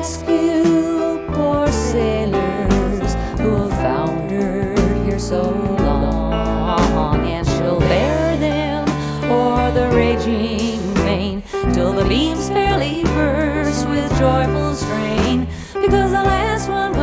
rescue poor sailors who have foundered here so long, and she'll bear them o'er the raging main till the beams fairly burst with joyful strain, because the last one